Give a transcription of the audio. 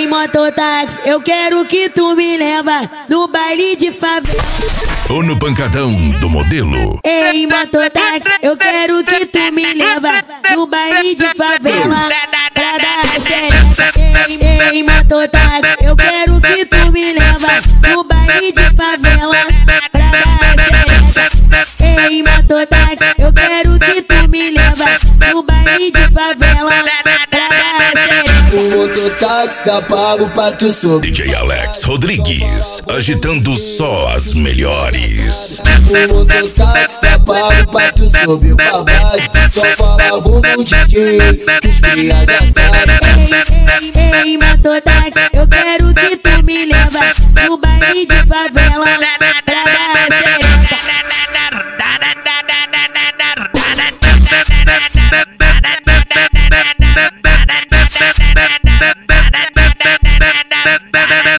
Ei, mototáxi, eu quero que tu me leva no baile de favela. Ou no pancadão do modelo. Ei, mototáxi, eu quero que tu me leva no baile de favela pra dar xereca. Ei, mototáxi, eu quero que tu me leva no baile de favela pra dar xereca. Ei, mototáxi, eu quero que tu me leva no baile de favela pra dar xereca. O mototáxi tá pago pra tu subir. DJ Alex Rodrigues, agitando só as melhores. O mototáxi tá pago pra tu subir pra base. Só falavam no DJ, que os cria já sabem. Ei, mototáxi, eu quero que tu me leva no baile de favela pra dar xereca. Ba